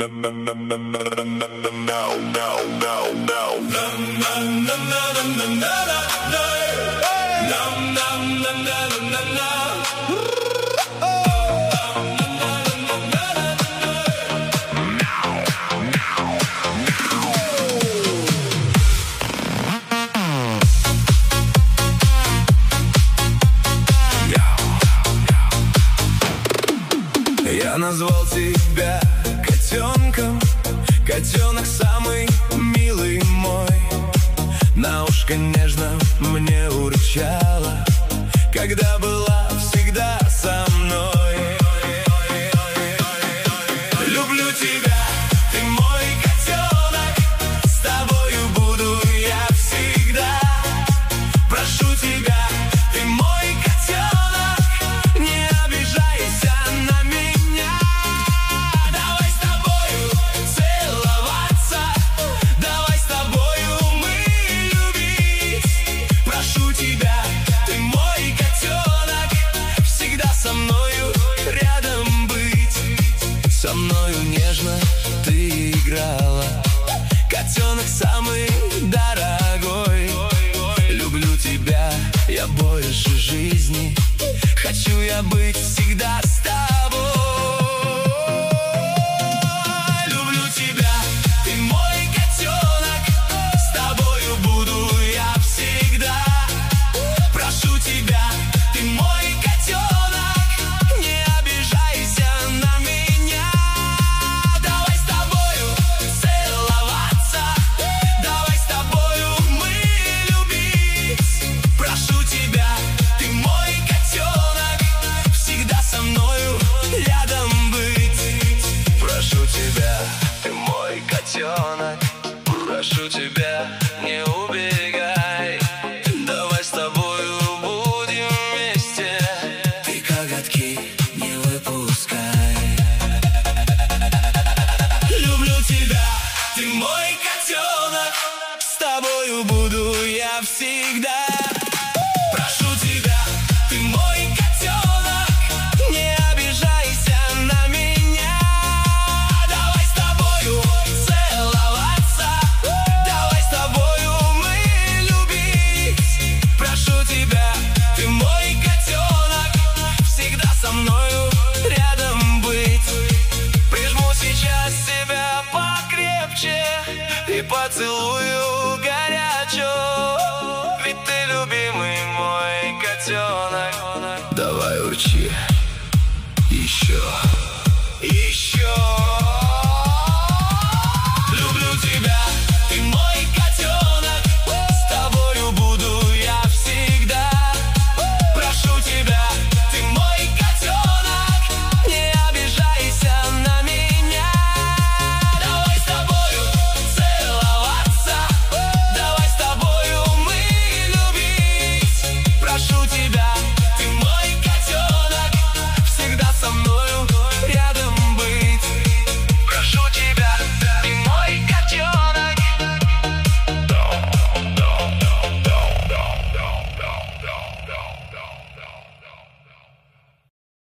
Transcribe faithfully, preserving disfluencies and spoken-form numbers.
Я назвал тебя котенком, котенок самый милый мой. На ушко нежно мне урчала, когда была всегда со мной. Люблю тебя, ты мой котенок, с тобою буду я всегда. Прошу тебя, ты мой котенок, не обижайся на меня. Давай с тобою целоваться, давай с тобою мы любить. Прошу тебя, ты мой котенок, всегда со мною рядом быть. Со мною нежно ты играла, котенок самый дорогой. Люблю тебя я больше жизни, хочу я быть всегда с тобой. Люблю тебя, ты мой котенок, с тобою буду я всегда. Прошу тебя, ты мой котенок, не обижайся на меня. Давай с тобою целоваться, давай с тобою мы любить. Прошу тебя, ты мой котенок, всегда со мною рядом быть. Прошу тебя, ты мой котенок, прошу тебя, не убегай. Давай с тобою будем вместе, ты коготки не выпускай. Люблю тебя, ты мой котенок, с тобою буду я всегда. Прошу тебя, ты мой котенок, не обижайся на меня. Давай с тобою целоваться, давай с тобою мы любить. Прошу тебя, ты мой котенок, всегда со мною рядом быть. Прижму сейчас тебя покрепче и поцелую горячо, ведь ты любимый мой котенок. Давай урчи еще.